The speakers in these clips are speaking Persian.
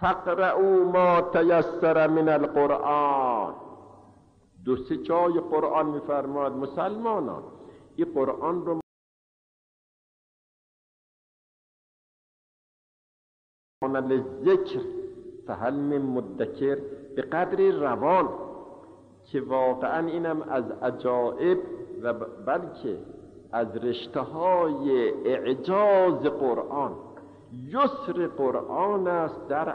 فقرؤوا ما تیسر من القرآن. دو سه جای قرآن میفرماد مسلمانان این قرآن رو للذکر فهل من مدکر، به قدر روان که واقعا اینم از عجایب و بلکه از رشته های اعجاز قرآن، یسر قرآن است در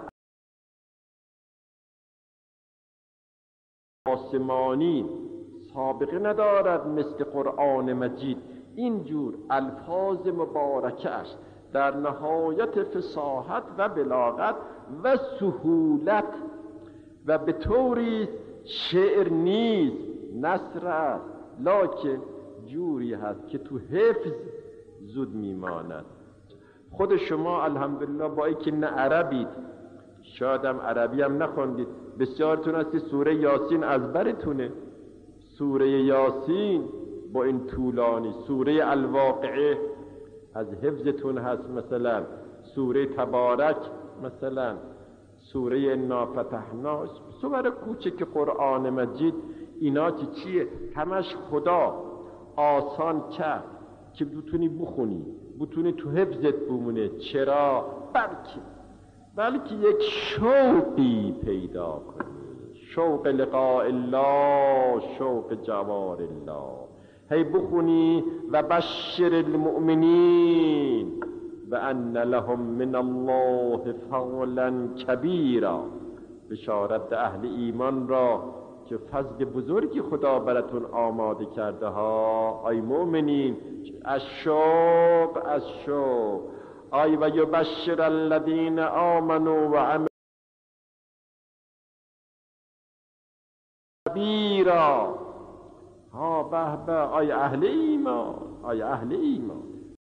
آسمانی سابقه ندارد مثل قرآن مجید. اینجور الفاظ مبارکش در نهایت فصاحت و بلاغت و سهولت و به طوری شعر نیست، نثر است، لکن جوری هست که تو حفظ زود میماند. خود شما الحمدلله با اینکه نه عربید، شاید هم عربی هم نخوندید، بسیارتون هستی سوره یاسین از برتونه. سوره یاسین با این طولانی، سوره الواقعه از حفظتون هست، مثلا سوره تبارک، مثلا سوره انا فتحنا، سوره کوچک قرآن مجید. اینا چیه؟ همش خدا آسان کرد که بتونی بخونی، بتونی تو حفظت بمونه. چرا؟ بلکه یک شوقی پیدا کنی، شوق لقاء الله، شوق جوار الله. هی بخونی و بشر المؤمنین و ان لهم من الله فضلا کبیرا، بشارت اهل ایمان را که فضل بزرگی خدا براتون آماده کرده ها. ای مؤمنین، الشوق ای و یبشر الذین آمنوا و عملوا کبیرا. ها به به، ای اهل ایمان،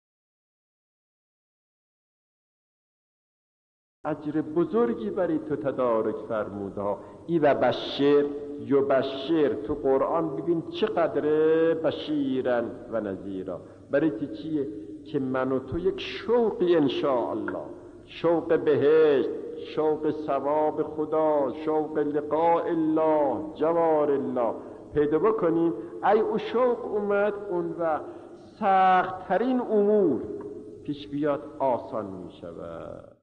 اجر بزرگی برای تو تدارک فرموده ها. ای و بشر، یبشر تو قرآن ببین چقدره، بشیرن و نذیرا. برای چیه؟ که من و تو یک شوقی انشاءالله، شوق بهشت، شوق ثواب خدا، شوق لقاء الله، جوار الله پیدا بکنیم. ای او شوق اومد، اون و سخت ترین امور پیش بیاد آسان می شود.